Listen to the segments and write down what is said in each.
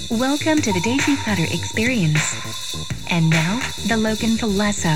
Welcome to the Daisy Cutter Experience. And now, the Logan Filesso.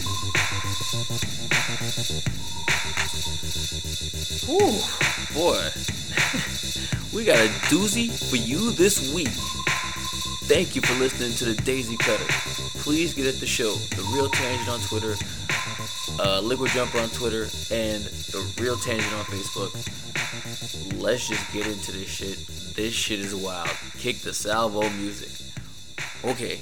Whew, boy. We got a doozy for you this week. Thank you for listening to the Daisy Cutter. Please get at the show, The Real Tangent on Twitter, Liquid Jumper on Twitter, and The Real Tangent on Facebook. Let's just get into this shit. This shit is wild. Kick the salvo music. Okay.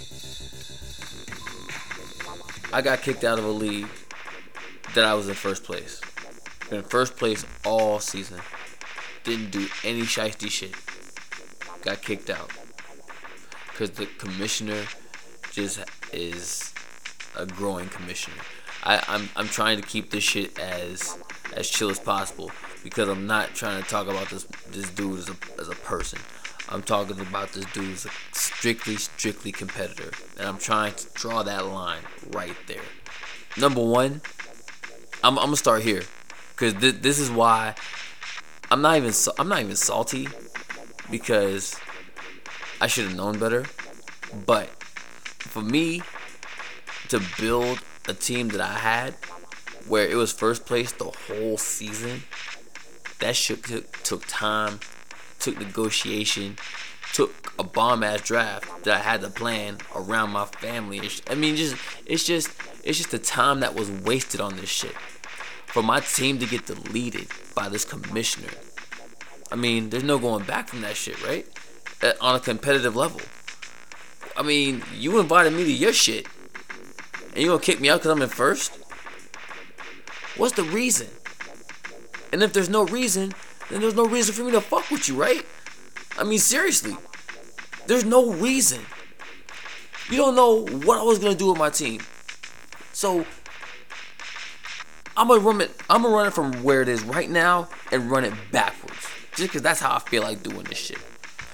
I got kicked out of a league that I was in first place. Been in first place all season. Didn't do any shiesty shit. Got kicked out. Because the commissioner just is a growing commissioner. I'm trying to keep this shit as chill as possible, because I'm not trying to talk about this dude as a person. I'm talking about this dude as a strictly competitor, and I'm trying to draw that line right there. Number one, I'm gonna start here, because this is why I'm not even salty, because I should have known better. But for me to build a team that I had where it was first place the whole season, that shit took time, took negotiation, took a bomb ass draft that I had to plan around my family. It's just the time that was wasted on this shit for my team to get deleted by this commissioner. I mean, there's no going back from that shit, right? On a competitive level. I mean, you invited me to your shit, and you gonna kick me out because I'm in first? What's the reason? And if there's no reason, then there's no reason for me to fuck with you, right? I mean, seriously. There's no reason. You don't know what I was gonna do with my team. So I'm gonna run it from where it is right now and run it backwards. Just because that's how I feel like doing this shit.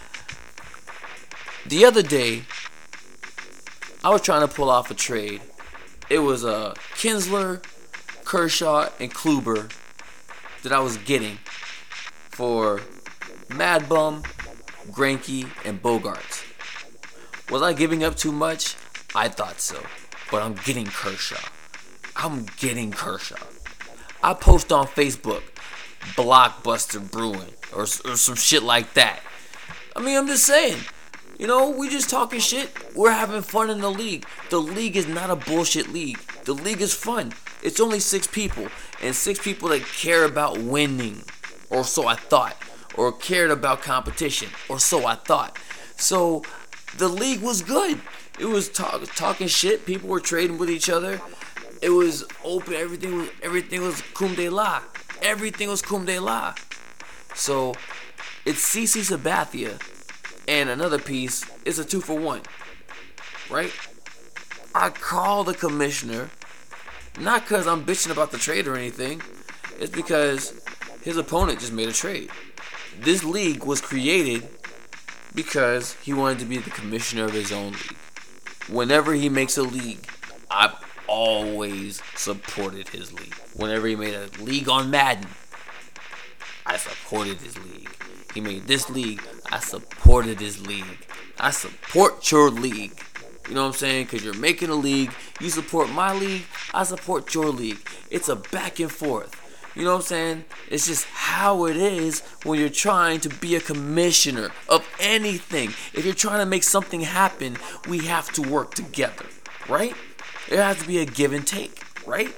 The other day, I was trying to pull off a trade. It was Kinsler, Kershaw, and Kluber that I was getting for Mad Bum, Greinke, and Bogarts. Was I giving up too much? I thought so. But I'm getting Kershaw. I post on Facebook, Blockbuster Brewing, or some shit like that. I mean, I'm just saying. You know, we just talking shit. We're having fun in the league. The league is not a bullshit league. The league is fun. It's only 6 people. And 6 people that care about winning. Or so I thought. Or cared about competition. Or so I thought. So, the league was good. It was talking shit. People were trading with each other. It was open. Everything was cum de la. Everything was cum de la. So, it's CC Sabathia. And another piece is a 2-for-1, right? I call the commissioner, not because I'm bitching about the trade or anything. It's because his opponent just made a trade. This league was created because he wanted to be the commissioner of his own league. Whenever he makes a league, I've always supported his league. Whenever he made a league on Madden, I supported his league. He made this league, I supported his league. I support your league. You know what I'm saying? Because you're making a league, you support my league, I support your league. It's a back and forth. You know what I'm saying? It's just how it is when you're trying to be a commissioner of anything. If you're trying to make something happen, we have to work together, right? There has to be a give and take, right?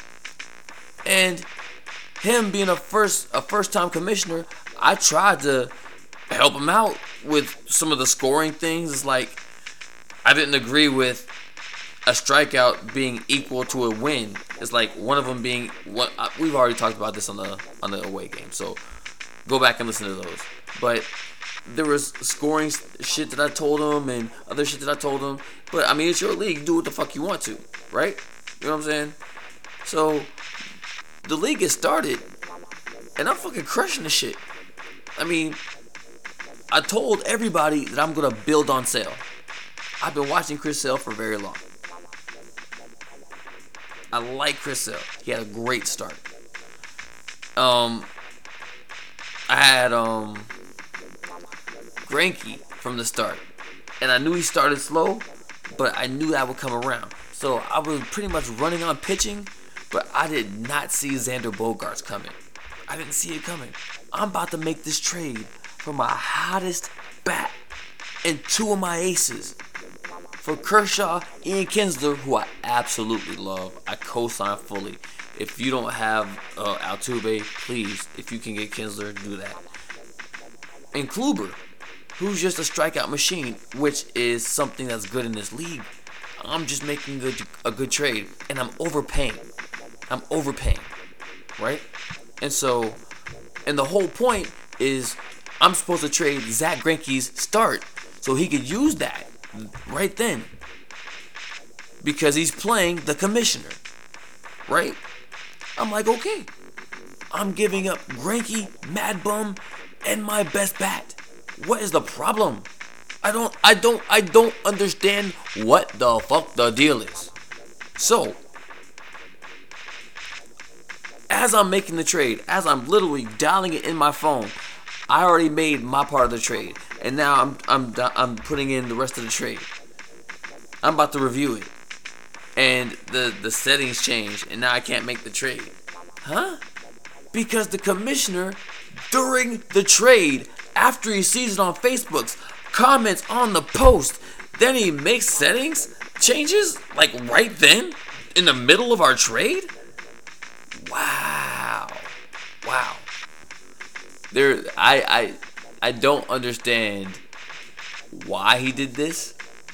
And him being a first time commissioner, I tried to help him out with some of the scoring things. It's like I didn't agree with a strikeout being equal to a win. It's like one of them being what we've already talked about this on the away game. So go back and listen to those. But there was scoring shit that I told him and other shit that I told him. But I mean, it's your league. Do what the fuck you want to, right? You know what I'm saying? So the league gets started, and I'm fucking crushing the shit. I mean, I told everybody that I'm going to build on Sale. I've been watching Chris Sale for very long. I like Chris Sale. He had a great start. I had Greinke from the start. And I knew he started slow, but I knew that would come around. So I was pretty much running on pitching, but I did not see Xander Bogaerts coming. I didn't see it coming. I'm about to make this trade for my hottest bat and two of my aces. For Kershaw, Ian Kinsler, who I absolutely love. I co-sign fully. If you don't have Altuve, please, if you can get Kinsler, do that. And Kluber, who's just a strikeout machine, which is something that's good in this league. I'm just making a good trade, and I'm overpaying. Right? And so, and the whole point is I'm supposed to trade Zach Greinke's start so he could use that right then because he's playing the commissioner, right? I'm like, okay, I'm giving up Greinke, Mad Bum, and my best bat. What is the problem? I don't understand what the fuck the deal is. So, as I'm making the trade, as I'm literally dialing it in my phone, I already made my part of the trade, and now I'm putting in the rest of the trade. I'm about to review it, and the settings change, and now I can't make the trade. Huh? Because the commissioner, during the trade, after he sees it on Facebook, comments on the post, then he makes settings changes like right then in the middle of our trade. Wow. I don't understand why he did this.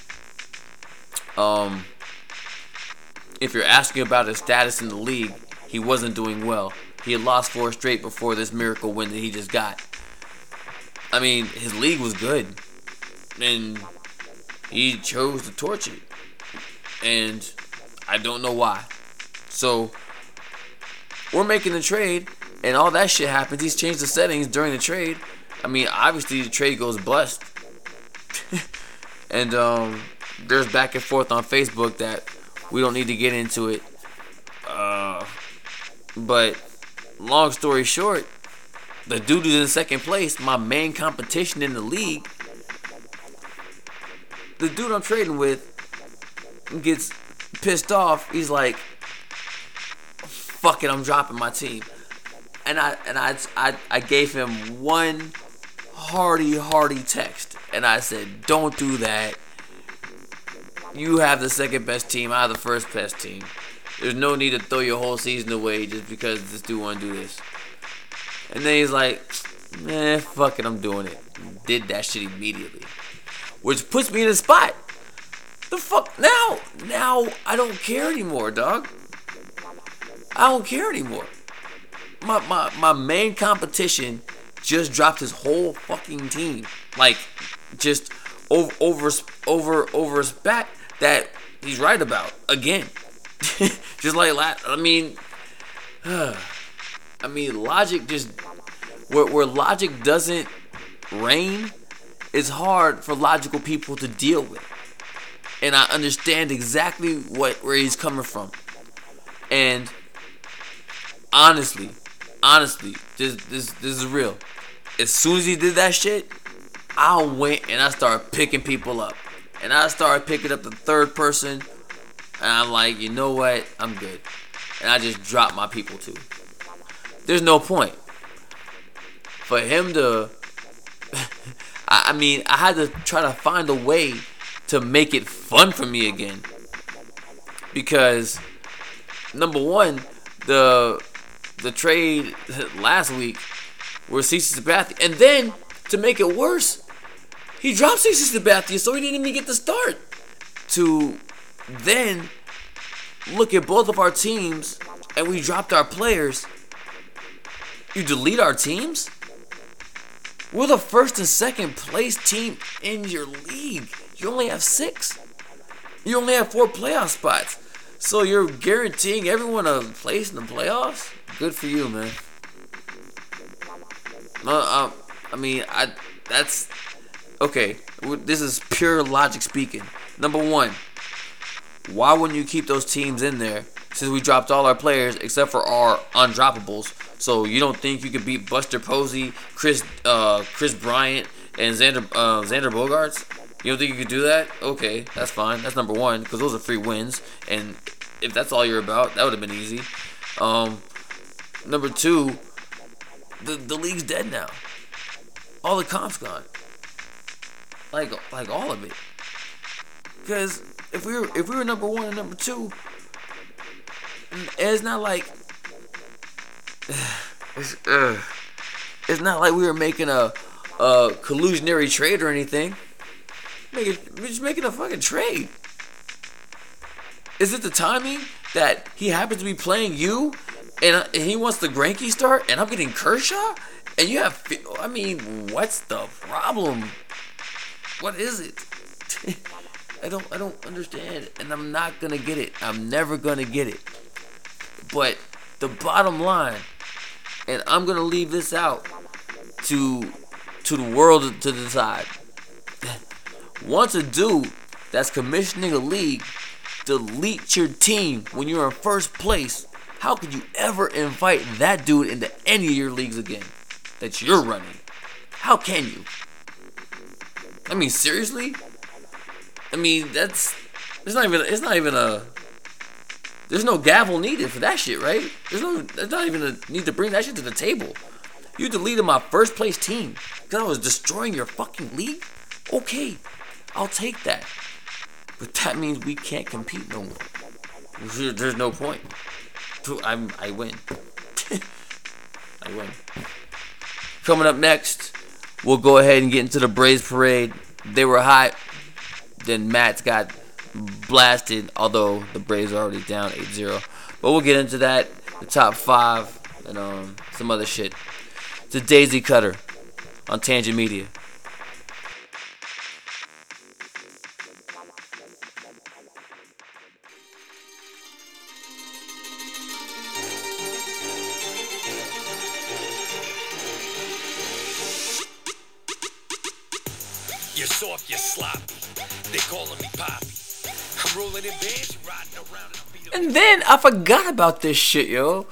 If you're asking about his status in the league, he wasn't doing well. He had lost 4 straight before this miracle win that he just got. I mean, his league was good, and he chose to torch it, and I don't know why. So, we're making the trade, and all that shit happens. He's changed the settings during the trade. I mean, obviously the trade goes blessed. And there's back and forth on Facebook that we don't need to get into it. But long story short, the dude who's in second place, my main competition in the league, the dude I'm trading with gets pissed off. He's like, fuck it, I'm dropping my team. And I gave him one hearty text. And I said, don't do that. You have the second best team. I have the first best team. There's no need to throw your whole season away just because this dude want to do this. And then he's like, fuck it, I'm doing it. Did that shit immediately. Which puts me in a spot. The fuck? Now I don't care anymore, dog. I don't care anymore. My main competition just dropped his whole fucking team. Like, just over spat that he's right about again. Just like logic just where logic doesn't reign, it's hard for logical people to deal with. And I understand exactly where he's coming from. And honestly, this is real. As soon as he did that shit, I went and I started picking people up. And I started picking up the third person. And I'm like, you know what? I'm good. And I just dropped my people too. There's no point. For him to... I had to try to find a way to make it fun for me again. Because, number one, the trade last week where CC Sabathia, and then to make it worse, he dropped CC Sabathia, so he didn't even get the start. To then look at both of our teams and we dropped our players. You delete our teams? We're the first and second place team in your league. You only have 6. You only have 4 playoff spots. So you're guaranteeing everyone a place in the playoffs? Good for you, man. That's okay. This is pure logic speaking. Number one, why wouldn't you keep those teams in there since we dropped all our players except for our undroppables? So you don't think you could beat Buster Posey, Chris Bryant, and Xander Bogaerts? You don't think you could do that? Okay, that's fine. That's number one, because those are free wins. And if that's all you're about, that would have been easy. Number two, the league's dead now. All the comp's gone. Like all of it. Because if we were number one and number two, it's not like it's not like we were making a collusionary trade or anything. We're just making a fucking trade. Is it the timing that he happens to be playing you, and he wants the Greinke start, and I'm getting Kershaw, and you have? I mean, what's the problem? What is it? I don't understand, and I'm not gonna get it. I'm never gonna get it. But the bottom line, and I'm gonna leave this out to the world to decide. Once a dude that's commissioning a league deletes your team when you're in first place, how could you ever invite that dude into any of your leagues again that you're running? How can you? I mean, seriously? I mean, it's not even a, there's no gavel needed for that shit, right? There's not even a need to bring that shit to the table. You deleted my first place team because I was destroying your fucking league? Okay, I'll take that. But that means we can't compete no more. There's no point. I win. I win. Coming up next, we'll go ahead and get into the Braves parade. They were hot. Then Mats got blasted, although the Braves are already down 8-0. But we'll get into that, the top five, and some other shit. It's a Daisy Cutter on Tangent Media. You're soft, you're sloppy. They calling me Poppy. I'm rolling in bands, riding around. And then I forgot about this shit, yo.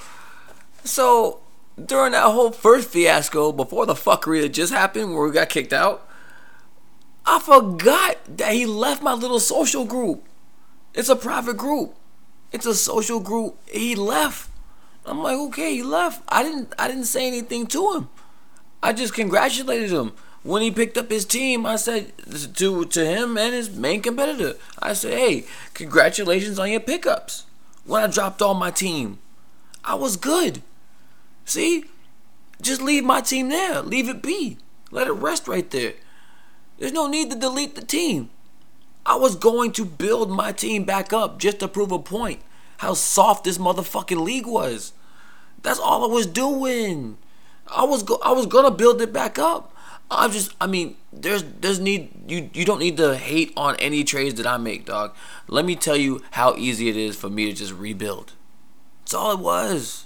So during that whole first fiasco, before the fuckery that just happened, where we got kicked out, I forgot that he left my little social group. It's a private group. It's a social group. He left. I'm like, okay, he left. I didn't say anything to him. I just congratulated him. When he picked up his team, I said to him and his main competitor, I said, hey, congratulations on your pickups. When I dropped all my team, I was good. See? Just leave my team there. Leave it be. Let it rest right there. There's no need to delete the team. I was going to build my team back up just to prove a point. How soft this motherfucking league was. That's all I was doing. I was gonna build it back up. There's need you don't need to hate on any trades that I make, dog. Let me tell you how easy it is for me to just rebuild. That's all it was.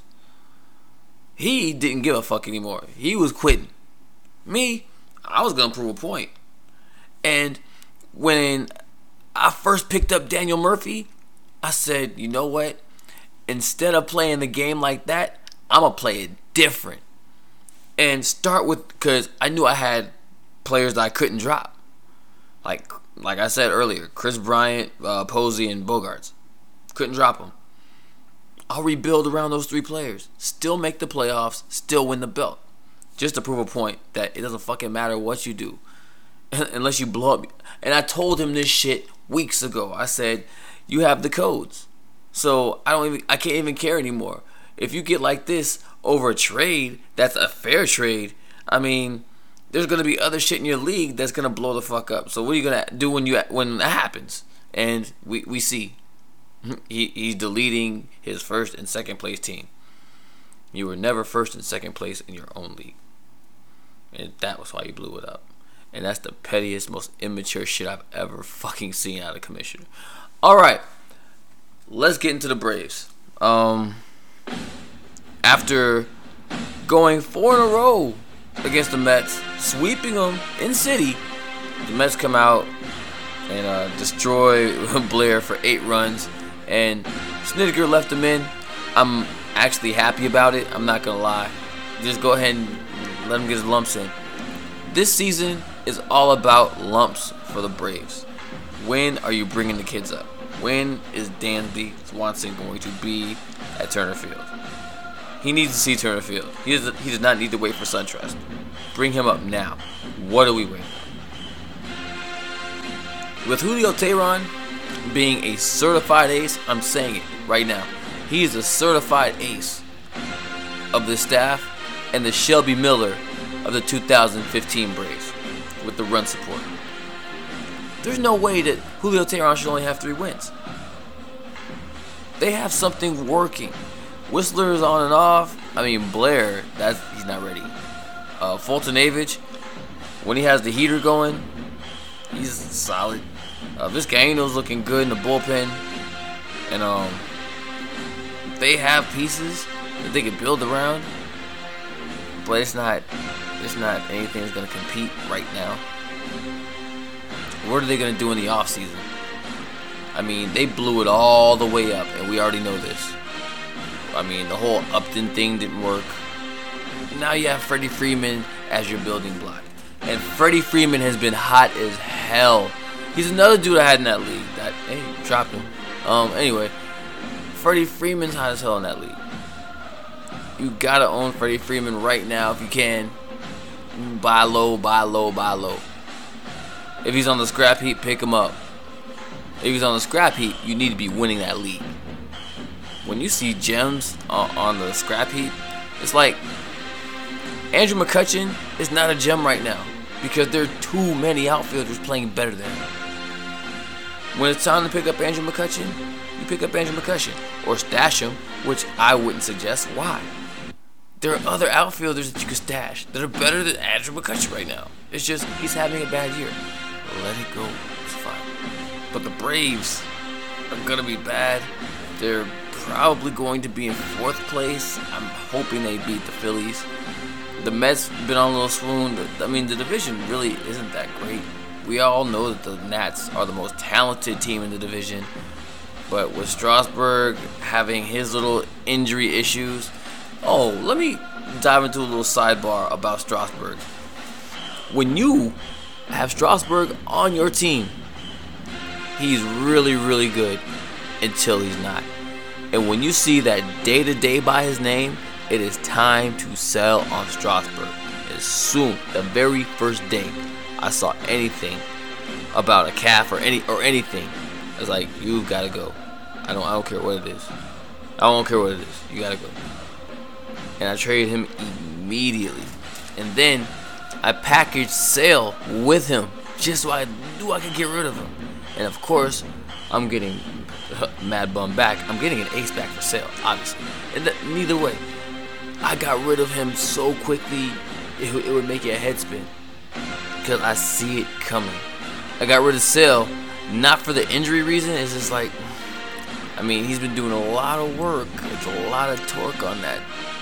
He didn't give a fuck anymore. He was quitting. Me, I was gonna prove a point. And when I first picked up Daniel Murphy, I said, you know what? Instead of playing the game like that, I'm gonna play it different. And start with, because I knew I had players that I couldn't drop. Like I said earlier, Chris Bryant, Posey, and Bogarts. Couldn't drop them. I'll rebuild around those three players. Still make the playoffs, still win the belt. Just to prove a point that it doesn't fucking matter what you do. Unless you blow up. And I told him this shit weeks ago. I said, you have the codes. So I can't even care anymore. If you get like this over a trade that's a fair trade, I mean, there's gonna be other shit in your league that's gonna blow the fuck up. So what are you gonna do when that happens? And we see he's deleting his first and second place team. You were never first and second place in your own league, and that was why you blew it up. And that's the pettiest, most immature shit I've ever fucking seen out of commissioner. All right, let's get into the Braves. After going 4 in a row against the Mets, sweeping them in city, the Mets come out and destroy Blair for 8 runs, and Snitker left them in. I'm actually happy about it. I'm not gonna lie. Just go ahead and let him get his lumps in. This season is all about lumps for the Braves. When are you bringing the kids up? When is Dansby Swanson going to be at Turner Field? He needs to see Turner Field. He does not need to wait for SunTrust. Bring him up now. What are we waiting for? With Julio Teheran being a certified ace, I'm saying it right now. He is a certified ace of the staff and the Shelby Miller of the 2015 Braves with the run support. There's no way that Julio Teheran should only have 3 wins. They have something working. Whistler is on and off. I mean, Blair, he's not ready. Fultonavich, when he has the heater going, he's solid. Vizcaino's looking good in the bullpen. And they have pieces that they can build around. But it's not anything that's going to compete right now. What are they going to do in the offseason? I mean, they blew it all the way up, and we already know this. I mean, the whole Upton thing didn't work. Now you have Freddie Freeman as your building block. And Freddie Freeman has been hot as hell. He's another dude I had in that league. Hey, dropped him. Anyway, Freddie Freeman's hot as hell in that league. You gotta own Freddie Freeman right now if you can. Buy low, buy low, buy low. If he's on the scrap heap, pick him up. If he's on the scrap heap, you need to be winning that league. When you see gems on the scrap heap, it's like Andrew McCutchen is not a gem right now because there are too many outfielders playing better than him. When it's time to pick up Andrew McCutchen, you pick up Andrew McCutchen or stash him, which I wouldn't suggest. Why? There are other outfielders that you can stash that are better than Andrew McCutchen right now. It's just he's having a bad year. Let it go. It's fine. But the Braves are going to be bad. They're probably going to be in 4th place. I'm hoping they beat the Phillies. The Mets been on a little swoon. I mean, the division really isn't that great. We all know that the Nats are the most talented team in the division. But with Strasburg having his little injury issues. Oh, let me dive into a little sidebar about Strasburg. When you have Strasburg on your team, he's really, really good until he's not. And when you see that day-to-day by his name, it is time to sell on Strasburg. As soon, the very first day I saw anything about a calf or anything, I was like, you gotta go. I don't care what it is. I don't care what it is. You gotta go. And I traded him immediately. And then I packaged Sale with him just so I knew I could get rid of him. And of course, I'm getting Mad Bum back. I'm getting an ace back for Sale, obviously. And neither way, I got rid of him so quickly, it would make your head spin. Because I see it coming. I got rid of Sale, not for the injury reason. It's just like, I mean, he's been doing a lot of work. It's a lot of torque on that.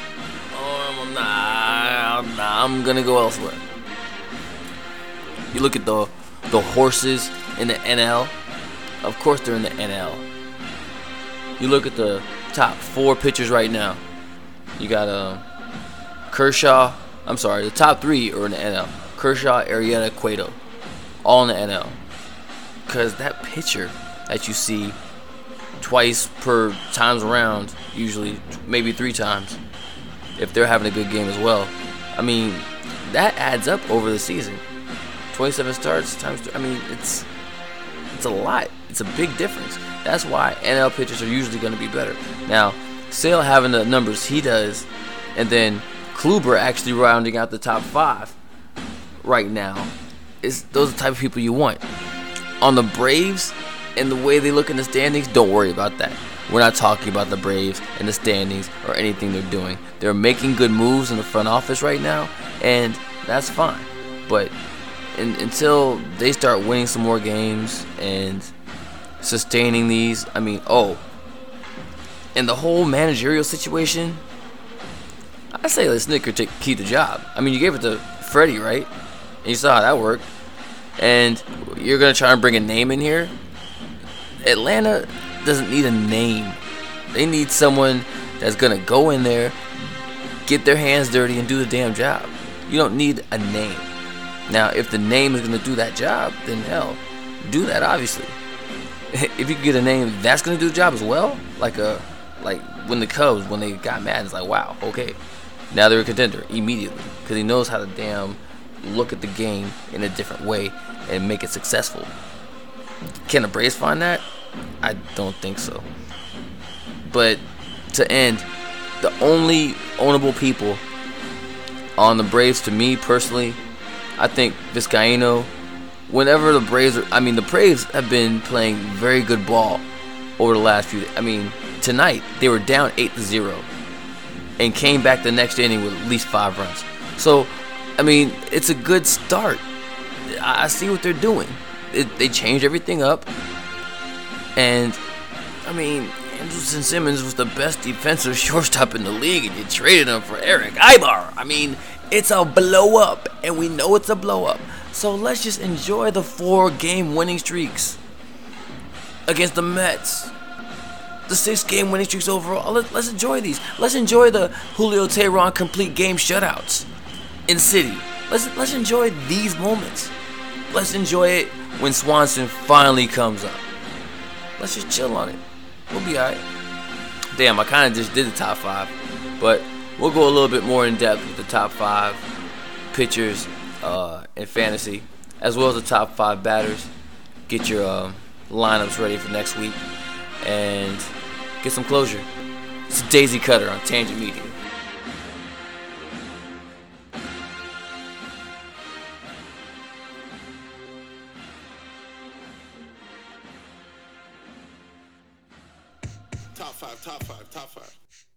I'm gonna go elsewhere. You look at the horses in the NL. Of course they're in the NL. You look at the top 4 pitchers right now. You got Kershaw. I'm sorry, the top 3 are in the NL. Kershaw, Arrieta, Cueto, all in the NL. Because that pitcher that you see twice per times around, usually maybe 3 times, if they're having a good game as well. I mean, that adds up over the season. 27 starts times 3. I mean, it's a lot. It's a big difference. That's why NL pitchers are usually going to be better. Now, Sale having the numbers he does, and then Kluber actually rounding out the top 5 right now, those are the type of people you want. On the Braves and the way they look in the standings, don't worry about that. We're not talking about the Braves and the standings or anything they're doing. They're making good moves in the front office right now, and that's fine. But until they start winning some more games and sustaining these, I mean, and the whole managerial situation, I say let Snitker keep the job. I mean, you gave it to Freddie, right? And you saw how that worked. And you're going to try and bring a name in here? Atlanta doesn't need a name. They need someone that's going to go in there, get their hands dirty, and do the damn job. You don't need a name. Now, if the name is going to do that job, then hell, do that, obviously. If you can get a name that's going to do the job as well, like when the Cubs, when they got mad, it's like, wow, okay. Now they're a contender immediately because he knows how to damn look at the game in a different way and make it successful. Can the Braves find that? I don't think so. But to end, the only ownable people on the Braves, to me personally, I think Vizcaino. Whenever the Braves the Braves have been playing very good ball over the last few days. Tonight they were down 8-0 and came back the next inning with at least 5 runs. So, it's a good start. I see what they're doing. They changed everything up. And, Andrelton Simmons was the best defensive shortstop in the league, and you traded him for Eric Aybar. It's a blow-up, and we know it's a blow-up. So let's just enjoy the 4-game winning streaks against the Mets. The 6-game winning streaks overall. Let's enjoy these. Let's enjoy the Julio Teheran complete game shutouts in City. Let's enjoy these moments. Let's enjoy it when Swanson finally comes up. Let's just chill on it. We'll be alright. Damn, I kind of just did the top 5, but we'll go a little bit more in depth with the top 5 pitchers in fantasy, as well as the top 5 batters. Get your lineups ready for next week and get some closure. It's Daisy Cutter on Tangent Media. Top five.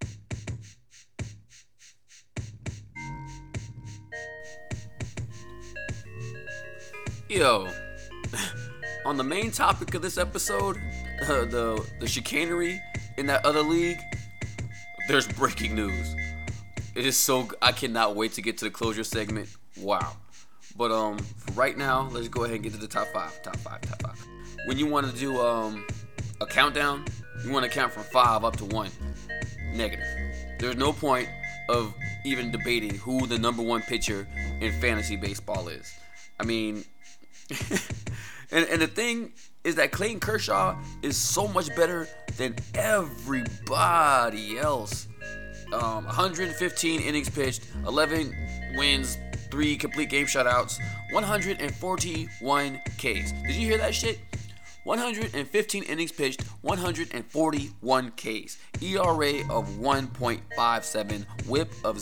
Yo, on the main topic of this episode, the chicanery in that other league, there's breaking news. It is I cannot wait to get to the closure segment. Wow. But for right now, let's go ahead and get to the top 5. When you want to do a countdown, you want to count from 5 up to 1. Negative. There's no point of even debating who the number 1 pitcher in fantasy baseball is. And the thing is that Clayton Kershaw is so much better than everybody else. 115 innings pitched, 11 wins, 3 complete game shutouts, 141 Ks. Did you hear that shit? 115 innings pitched, 141 Ks. ERA of 1.57, whip of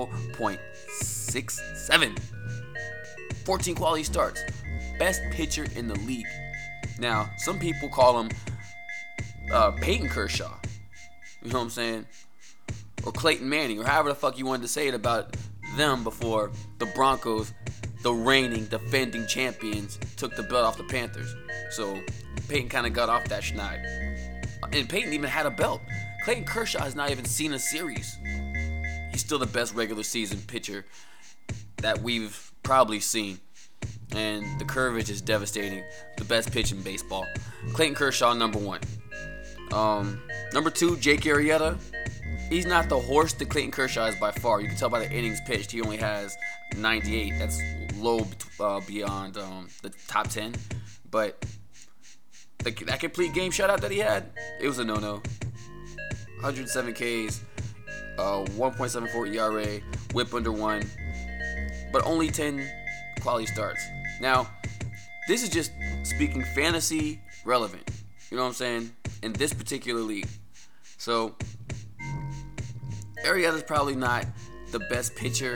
0.67. 14 quality starts. Best pitcher in the league. Now, some people call him Peyton Kershaw. You know what I'm saying? Or Clayton Manning, or however the fuck you wanted to say it about them before the Broncos, the reigning, defending champions, took the belt off the Panthers. So, Peyton kind of got off that schneid. And Peyton even had a belt. Clayton Kershaw has not even seen a series. He's still the best regular season pitcher that we've probably seen. And the curvage is devastating. The best pitch in baseball. Clayton Kershaw, number 1. Number 2, Jake Arrieta. He's not the horse that Clayton Kershaw is by far. You can tell by the innings pitched. He only has 98. That's low beyond the top 10. But that complete game shutout that he had, it was a no-no. 107 Ks, 1.74 ERA, whip under 1, but only 10 quality starts. Now, this is just speaking fantasy relevant. You know what I'm saying? In this particular league. So, Arrieta's probably not the best pitcher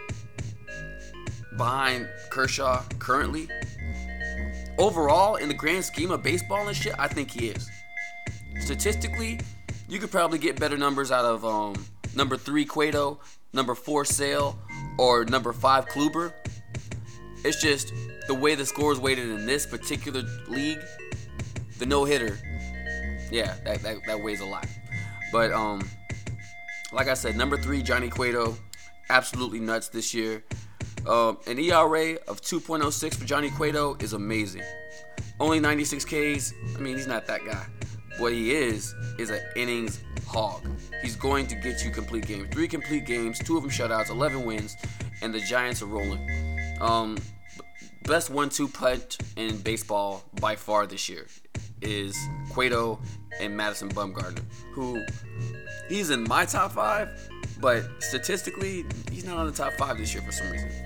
behind Kershaw currently. Overall, in the grand scheme of baseball and shit, I think he is. Statistically, you could probably get better numbers out of number 3 Cueto, number 4 Sale, or number 5 Kluber. It's just the way the score is weighted in this particular league. The no-hitter, yeah, that weighs a lot. But like I said, number 3 Johnny Cueto, absolutely nuts this year. An ERA of 2.06 for Johnny Cueto is amazing. Only 96 Ks. He's not that guy. What he is an innings hog. He's going to get you complete games. 3 complete games, 2 of them shutouts, 11 wins, and the Giants are rolling. best 1-2 punch in baseball by far this year is Cueto and Madison Bumgarner, who he's in my top 5, but statistically he's not on the top 5 this year for some reason.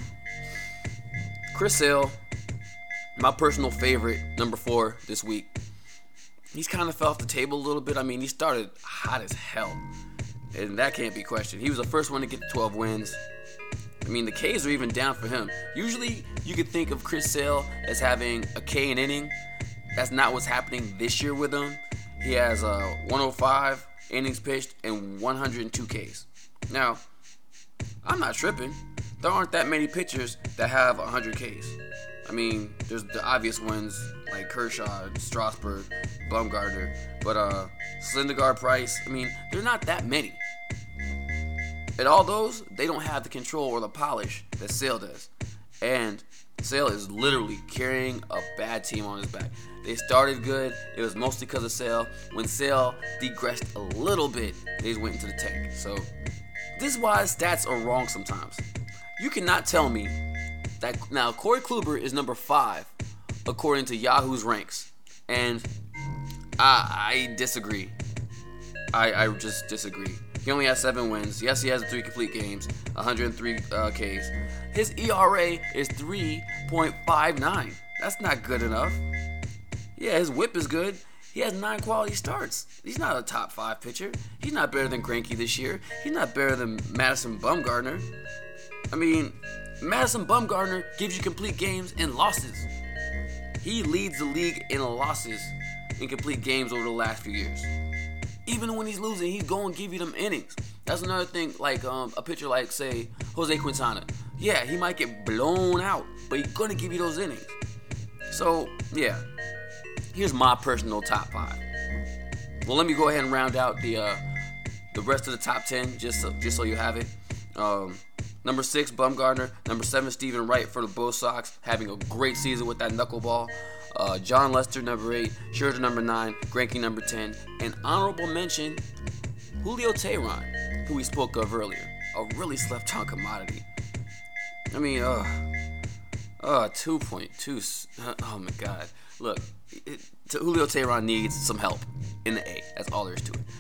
Chris Sale, my personal favorite, number 4 this week. He's kind of fell off the table a little bit. I mean, he started hot as hell, and that can't be questioned. He was the first one to get 12 wins. I mean, the Ks are even down for him. Usually, you could think of Chris Sale as having a K an inning. That's not what's happening this year with him. He has 105 innings pitched and 102 Ks. Now, I'm not tripping. There aren't that many pitchers that have 100 Ks. I mean, there's the obvious ones like Kershaw, Strasburg, Bumgarner, but Syndergaard, Price. I mean, they're not that many. And all those, they don't have the control or the polish that Sale does. And Sale is literally carrying a bad team on his back. They started good. It was mostly because of Sale. When Sale degressed a little bit, they went into the tank. So this is why stats are wrong sometimes. You cannot tell me that now Corey Kluber is number 5 according to Yahoo's ranks, and I disagree. I just disagree. He only has 7 wins. Yes, he has 3 complete games, 103 Ks. His ERA is 3.59. That's not good enough. Yeah, his whip is good. He has 9 quality starts. He's not a top 5 pitcher. He's not better than Greinke this year. He's not better than Madison Bumgarner. I mean, Madison Bumgarner gives you complete games and losses. He leads the league in losses in complete games over the last few years. Even when he's losing, he's going to give you them innings. That's another thing, like a pitcher like, say, Jose Quintana. Yeah, he might get blown out, but he's going to give you those innings. So, yeah, here's my personal top 5. Well, let me go ahead and round out the rest of the top 10, just so you have it. Number 6, Bumgarner. Number 7, Stephen Wright for the Bo Sox, having a great season with that knuckleball. John Lester, number 8. Scherzer, number 9. Greinke, number 10. And honorable mention, Julio Teheran, who we spoke of earlier. A really slept-on commodity. I mean, 2.2. Oh, my God. Look, Julio Teheran needs some help in the A. That's all there is to it.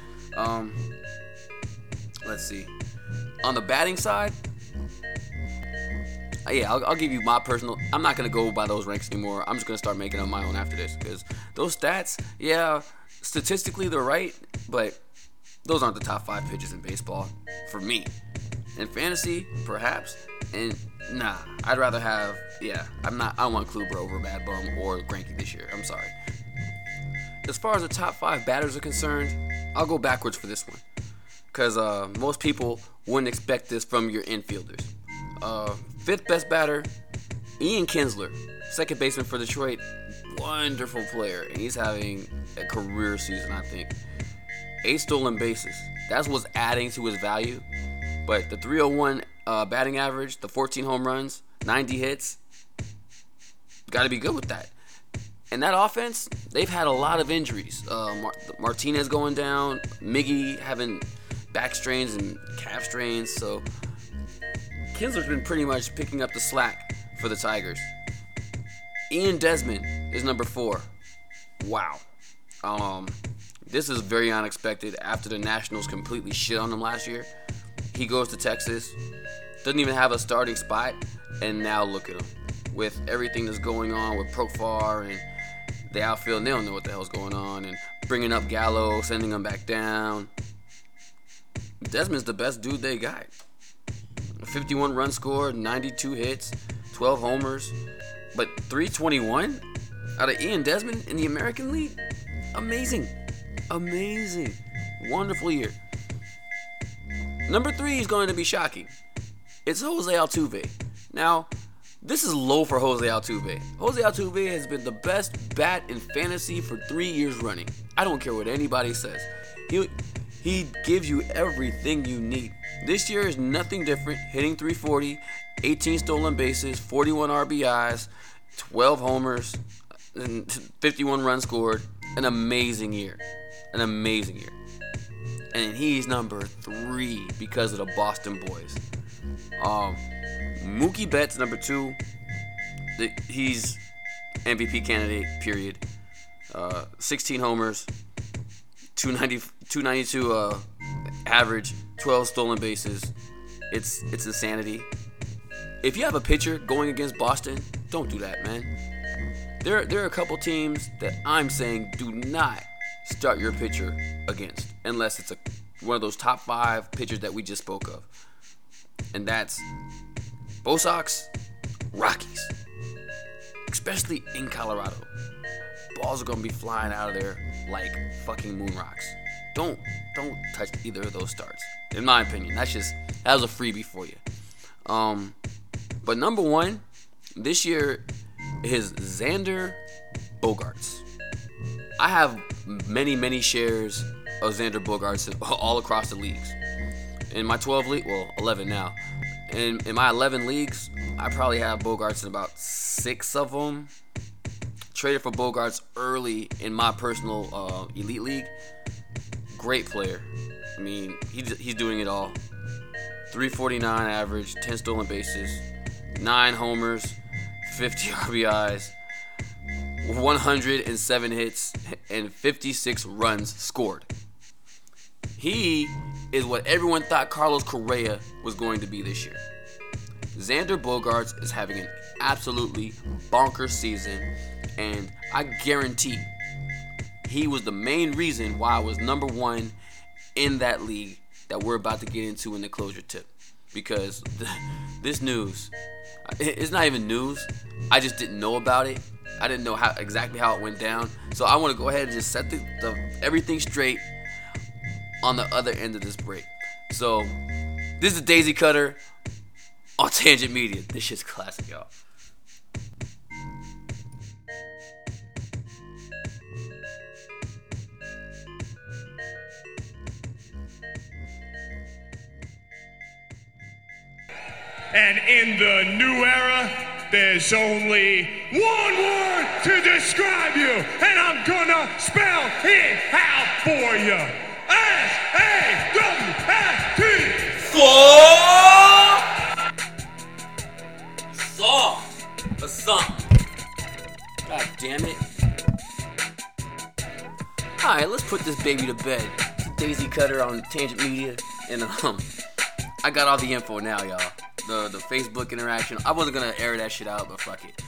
Let's see. On the batting side, I'll give you my personal. I'm not going to go by those ranks anymore. I'm just going to start making up my own after this, because those stats, yeah, statistically they're right, but those aren't the top 5 pitchers in baseball for me. In fantasy, perhaps, and nah, I'd rather have, I don't want Kluber over Bad Bum or Greinke this year. I'm sorry. As far as the top 5 batters are concerned, I'll go backwards for this one, because most people wouldn't expect this from your infielders. 5th best batter, Ian Kinsler, second baseman for Detroit. Wonderful player, and he's having a career season, I think. 8 stolen bases. That's what's adding to his value. But the 301 batting average, the 14 home runs, 90 hits, got to be good with that. And that offense, they've had a lot of injuries. Martinez going down, Miggy having back strains and calf strains, so Kinsler's been pretty much picking up the slack for the Tigers. Ian Desmond is number 4. Wow. This is very unexpected after the Nationals completely shit on him last year. He goes to Texas, doesn't even have a starting spot, and now look at him. With everything that's going on with Profar and the outfield, they don't know what the hell's going on, and bringing up Gallo, sending him back down. Desmond's the best dude they got. 51 runs scored, 92 hits, 12 homers, but 321 out of Ian Desmond in the American League? Amazing. Wonderful year. Number 3 is going to be shocking. It's Jose Altuve. Now, this is low for Jose Altuve. Jose Altuve has been the best bat in fantasy for 3 years running. I don't care what anybody says. He gives you everything you need. This year is nothing different. Hitting 340, 18 stolen bases, 41 RBIs, 12 homers, and 51 runs scored. An amazing year. And he's number 3 because of the Boston boys. Mookie Betts, number 2. he's MVP candidate, period. 16 homers, 292 average, 12 stolen bases. It's insanity. If you have a pitcher going against Boston, don't do that, man. There are a couple teams that I'm saying do not start your pitcher against, unless it's one of those top 5 pitchers that we just spoke of. And that's Bo Sox, Rockies. Especially in Colorado. Balls are going to be flying out of there like fucking moon rocks. Don't touch either of those starts. In my opinion, that was a freebie for you. But number 1 this year is Xander Bogaerts. I have many shares of Xander Bogaerts all across the leagues. In my 11 now. In my 11 leagues, I probably have Bogaerts in about 6 of them. Traded for Bogaerts early in my personal elite league. Great player. I mean, he's doing it all. 349 average, 10 stolen bases, 9 homers, 50 RBIs, 107 hits, and 56 runs scored. He is what everyone thought Carlos Correa was going to be this year. Xander Bogaerts is having an absolutely bonkers season, and I guarantee he was the main reason why I was number 1 in that league that we're about to get into in the closure tip. Because this news, it's not even news. I just didn't know about it. I didn't know exactly how it went down. So I want to go ahead and just set everything straight on the other end of this break. So this is Daisy Cutter on Tangent Media. This shit's classic, y'all. And in the new era, there's only one word to describe you, and I'm gonna spell it out for you. S-A-W-S-T. Song. God damn it. Alright, let's put this baby to bed. It's Daisy Cutter on Tangent Media, and I got all the info now, y'all. The Facebook interaction. I wasn't gonna air that shit out, but fuck it.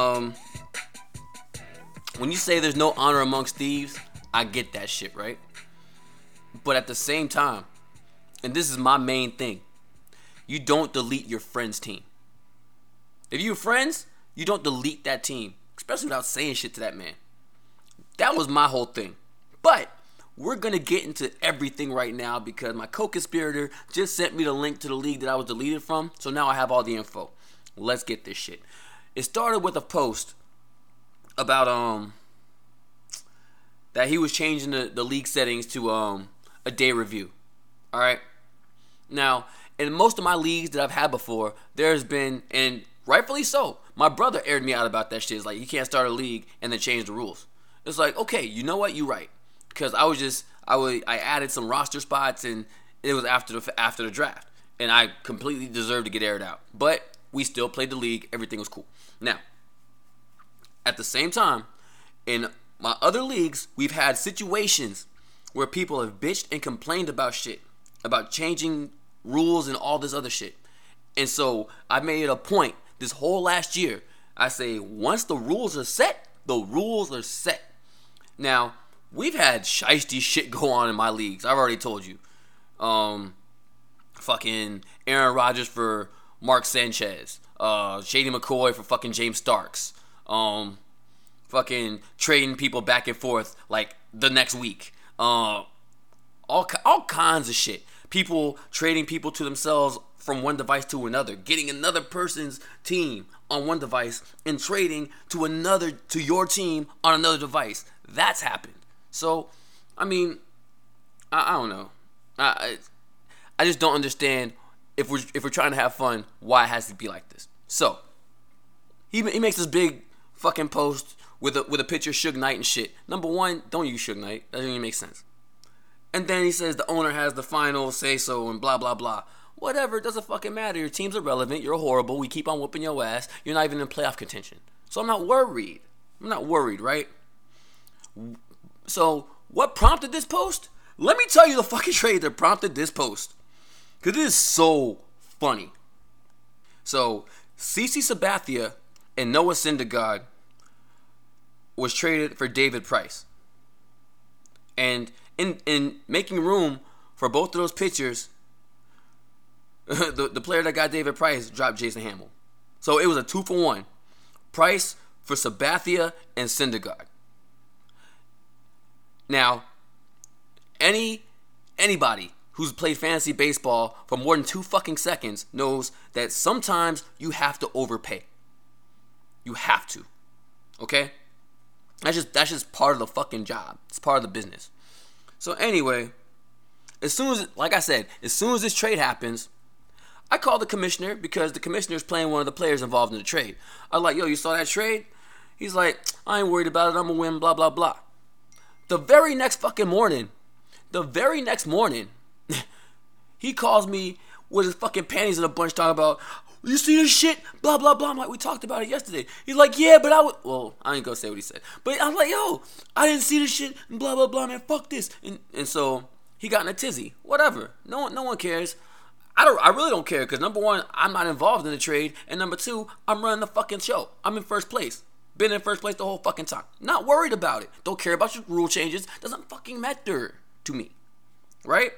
When you say there's no honor amongst thieves, I get that shit, right? But at the same time, and this is my main thing, you don't delete your friend's team. If you're friends, you don't delete that team, especially without saying shit to that man. That was my whole thing. But we're going to get into everything right now because my co-conspirator just sent me the link to the league that I was deleted from. So now I have all the info. Let's get this shit. It started with a post about that he was changing the league settings to a day review. All right. Now, in most of my leagues that I've had before, there's been, and rightfully so, my brother aired me out about that shit. It's like, you can't start a league and then change the rules. It's like, okay, you know what? You're right. Because I added some roster spots and it was after the draft. And I completely deserved to get aired out. But we still played the league. Everything was cool. Now, at the same time, in my other leagues, we've had situations where people have bitched and complained about shit. About changing rules and all this other shit. And so I made it a point this whole last year. I say, once the rules are set, the rules are set. Now, we've had shiesty shit go on in my leagues. I've already told you. Fucking Aaron Rodgers for Mark Sanchez. Shady McCoy for fucking James Starks. Fucking trading people back and forth like the next week. All kinds of shit. People trading people to themselves from one device to another. Getting another person's team on one device and trading to your team on another device. That's happened. So, I mean, I don't know. I just don't understand if we're trying to have fun, why it has to be like this. So, he makes this big fucking post with a picture of Suge Knight and shit. Number one, don't use Suge Knight. That doesn't even make sense. And then he says the owner has the final say so and blah blah blah. Whatever, it doesn't fucking matter. Your team's irrelevant. You're horrible. We keep on whooping your ass. You're not even in playoff contention. So I'm not worried. Right? So what prompted this post? Let me tell you the fucking trade that prompted this post. Because it is so funny. So CC Sabathia and Noah Syndergaard was traded for David Price. And in making room for both of those pitchers, the player that got David Price dropped Jason Hamill. So it was a 2-for-1. Price for Sabathia and Syndergaard. Now, anybody who's played fantasy baseball for more than 2 fucking seconds knows that sometimes you have to overpay. You have to. Okay? That's just part of the fucking job. It's part of the business. So anyway, as soon as this trade happens, I called the commissioner because the commissioner's playing one of the players involved in the trade. I was like, yo, you saw that trade? He's like, I ain't worried about it. I'm going to win, blah, blah, blah. The very next morning, he calls me with his fucking panties in a bunch talking about, you see this shit? Blah, blah, blah. I'm like, we talked about it yesterday. He's like, yeah, but I ain't gonna say what he said. But I'm like, yo, I didn't see this shit, and blah, blah, blah, man, fuck this. And so he got in a tizzy. Whatever. No one cares. I really don't care because number one, I'm not involved in the trade, and number two, I'm running the fucking show. I'm in first place. Been in first place the whole fucking time. Not worried about it. Don't care about your rule changes. Doesn't fucking matter to me. Right?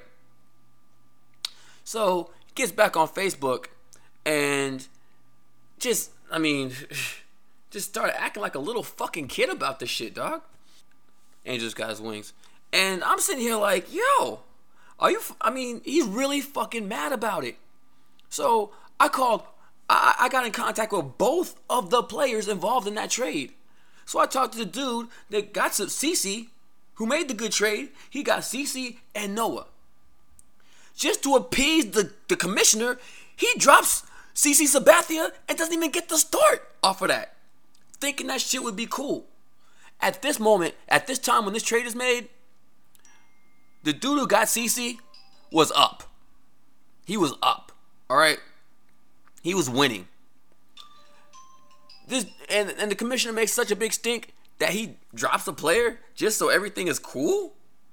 So, he gets back on Facebook and just started acting like a little fucking kid about this shit, dog. Angels got his wings. And I'm sitting here like, yo, he's really fucking mad about it. So, I got in contact with both of the players involved in that trade. So I talked to the dude that got CC, who made the good trade. He got CC and Noah. Just to appease the commissioner, he drops CC Sabathia and doesn't even get the start off of that. Thinking that shit would be cool. At this moment, at this time when this trade is made, the dude who got CC was up. He was up. Alright? He was winning. And the commissioner makes such a big stink that he drops a player just so everything is cool?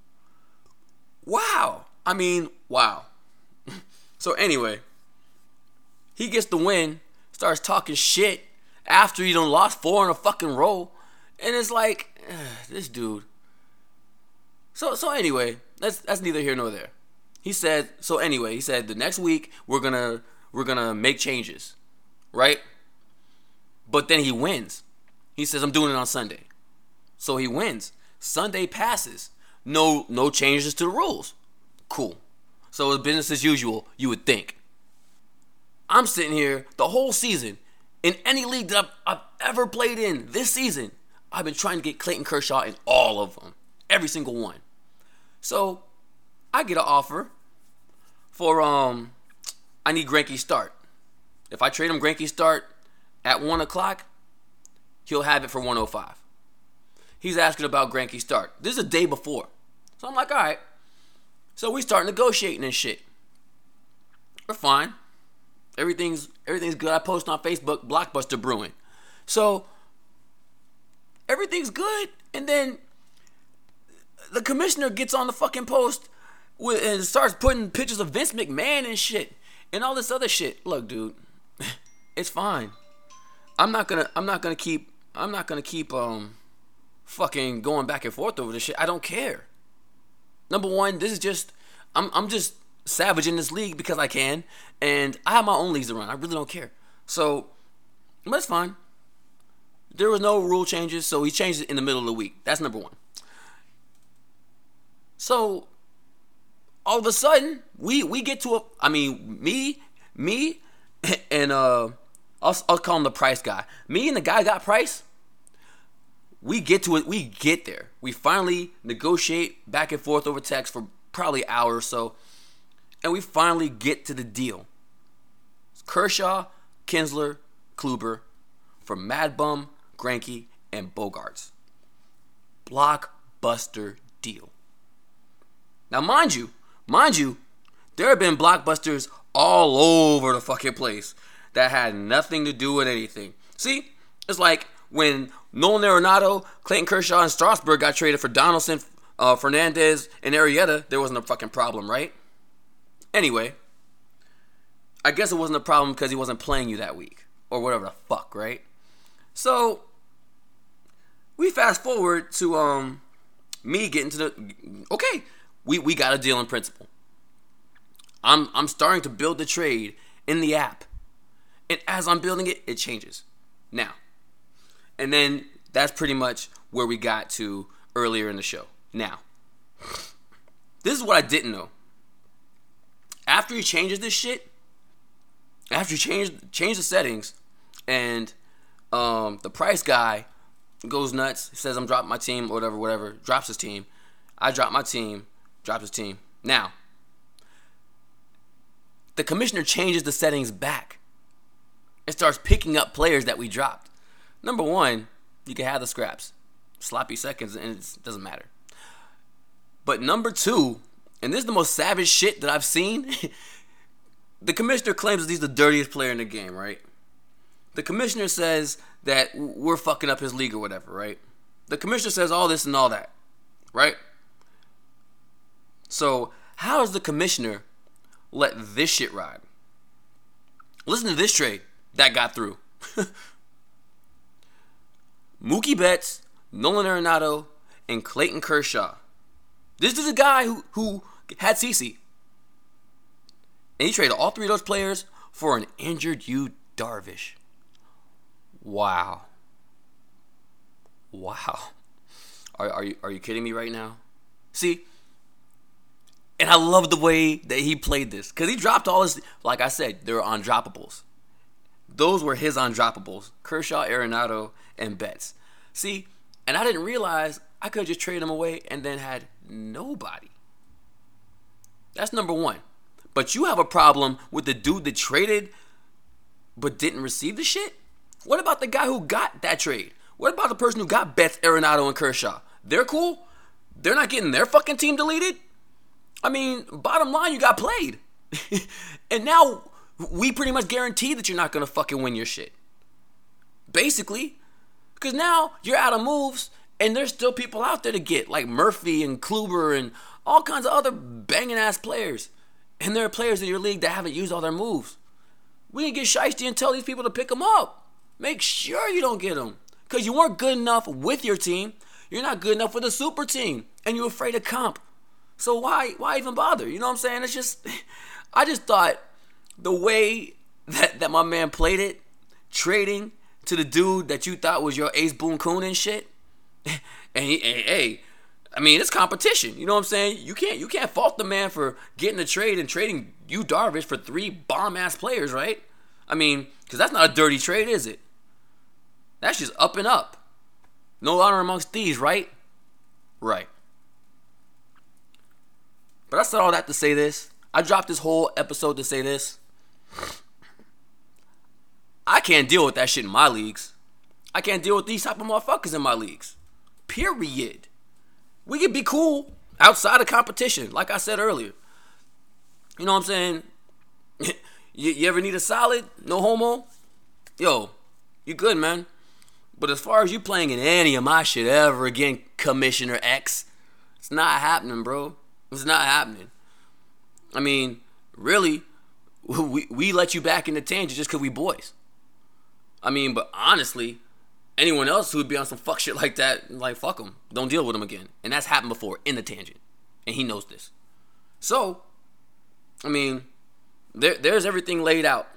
Wow. Wow. So anyway, he gets the win, starts talking shit after he done lost 4 in a fucking row. And it's like, this dude. So anyway, that's neither here nor there. He said the next week we're gonna make changes, right? But then he wins. He says, I'm doing it on Sunday. So he wins. Sunday passes. No changes to the rules. Cool. So it's business as usual, you would think. I'm sitting here the whole season. In any league that I've ever played in this season, I've been trying to get Clayton Kershaw in all of them. Every single one. So I get an offer for I need Greinke start. If I trade him Greinke start at 1 o'clock, he'll have it for 1:05. He's asking about Greinke start. This is a day before. So I'm like, all right. So we start negotiating and shit. We're fine. Everything's good. I post on Facebook, Blockbuster Brewing. So everything's good. And then the commissioner gets on the fucking post and starts putting pictures of Vince McMahon and shit. And all this other shit. Look, dude, it's fine. I'm not gonna keep fucking going back and forth over this shit. I don't care. Number one, this is just I'm just savage in this league because I can, and I have my own leagues to run. I really don't care. So that's fine. There was no rule changes, so he changed it in the middle of the week. That's number one. So all of a sudden, we get to me and I'll call him the Price guy. Me and the guy got Price. We get to it. We get there. We finally negotiate back and forth over text for probably an hour or so, and we finally get to the deal. It's Kershaw, Kinsler, Kluber for Mad Bum, Greinke, and Bogarts. Blockbuster deal. Now, mind you, there have been blockbusters all over the fucking place that had nothing to do with anything. See, it's like when Nolan Arenado, Clayton Kershaw, and Strasburg got traded for Donaldson, Fernandez, and Arrieta. There wasn't a fucking problem, right? Anyway, I guess it wasn't a problem because he wasn't playing you that week. Or whatever the fuck, right? So, we fast forward to me getting to the... Okay, we got a deal in principle. I'm starting to build the trade in the app. And as I'm building it, it changes. Now. And then that's pretty much where we got to earlier in the show. Now. This is what I didn't know. After he changes this shit, after you change the settings, and the price guy goes nuts, says I'm dropping my team, or whatever, drops his team. I drop my team, drops his team. Now, the commissioner changes the settings back. It starts picking up players that we dropped. Number one, you can have the scraps. Sloppy seconds, and it doesn't matter. But number two, and this is the most savage shit that I've seen, the commissioner claims that he's the dirtiest player in the game, right? The commissioner says that we're fucking up his league or whatever, right? The commissioner says all this and all that, right? So, how does the commissioner let this shit ride? Listen to this trade that got through. Mookie Betts, Nolan Arenado, and Clayton Kershaw. This is a guy who had CeCe. And he traded all three of those players for an injured Yu Darvish. Wow. Are you kidding me right now? See, and I love the way that he played this. Because he dropped all his, like I said, they were undroppables. Those were his undroppables. Kershaw, Arenado, and Betts. See, and I didn't realize I could have just traded them away and then had nobody. That's number one. But you have a problem with the dude that traded but didn't receive the shit? What about the guy who got that trade? What about the person who got Betts, Arenado, and Kershaw? They're cool? They're not getting their fucking team deleted? I mean, bottom line, you got played. And now we pretty much guarantee that you're not going to fucking win your shit. Basically. Because now you're out of moves and there's still people out there to get, like Murphy and Kluber and all kinds of other banging ass players. And there are players in your league that haven't used all their moves. We can get shiesty and tell these people to pick them up. Make sure you don't get them. Because you weren't good enough with your team. You're not good enough with a super team. And you're afraid of comp. So why even bother? You know what I'm saying? It's just, I just thought the way that my man played it, trading to the dude that you thought was your Ace Boone Coon and shit. And hey, I mean, it's competition. You know what I'm saying? You can't fault the man for getting a trade and trading Yu Darvish for 3 bomb-ass players, right? I mean, because that's not a dirty trade, is it? That's just up and up. No honor amongst thieves, right? Right. But I said all that to say this. I dropped this whole episode to say this. I can't deal with that shit in my leagues. I can't deal with these type of motherfuckers in my leagues. Period. We can be cool outside of competition, like I said earlier. You know what I'm saying? You ever need a solid? No homo? Yo, you good, man. But as far as you playing in any of my shit ever again, Commissioner X, it's not happening, bro. It's not happening. I mean, really, we let you back in the tangent just because we boys. I mean, but honestly, anyone else who would be on some fuck shit like that, like, fuck them. Don't deal with them again. And that's happened before in the tangent. And he knows this. So, I mean, there's everything laid out.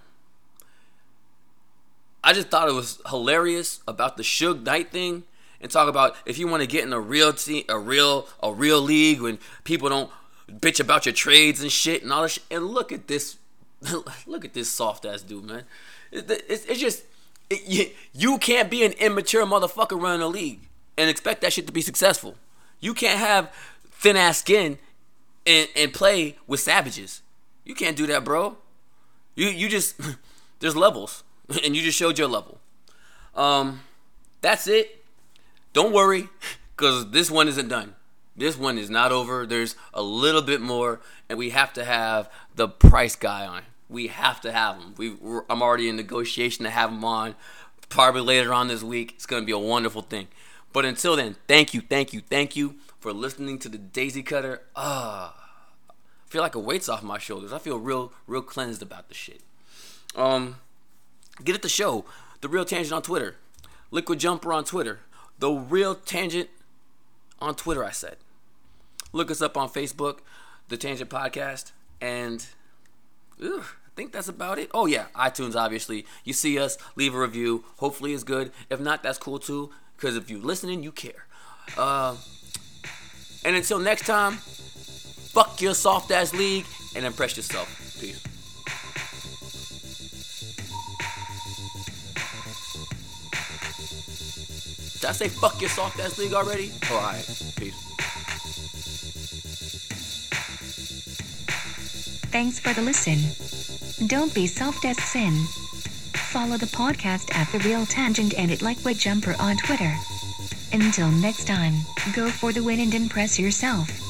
I just thought it was hilarious about the Suge Knight thing and talk about if you want to get in a real team, a real league when people don't bitch about your trades and shit and all that shit. And look at this soft ass dude, man. It's just you can't be an immature motherfucker running a league and expect that shit to be successful. You can't have thin ass skin and play with savages. You can't do that, bro. You just there's levels. And you just showed your level. That's it. Don't worry, because this one isn't done. This one is not over. There's a little bit more, and we have to have the price guy on. We have to have him. I'm already in negotiation to have him on. Probably later on this week. It's going to be a wonderful thing. But until then, thank you for listening to the Daisy Cutter. I feel like a weight's off my shoulders. I feel real cleansed about the shit. Get at the show. The Real Tangent on Twitter. Liquid Jumper on Twitter. The Real Tangent on Twitter, I said. Look us up on Facebook, The Tangent Podcast. And I think that's about it. Oh, yeah, iTunes, obviously. You see us, leave a review. Hopefully it's good. If not, that's cool, too. Because if you're listening, you care. And until next time, fuck your soft-ass league and impress yourself. Peace. Did I say fuck your soft-ass league already? Alright, peace. Thanks for the listen. Don't be soft as sin. Follow the podcast at The Real Tangent and at Liquid Jumper on Twitter. Until next time, go for the win and impress yourself.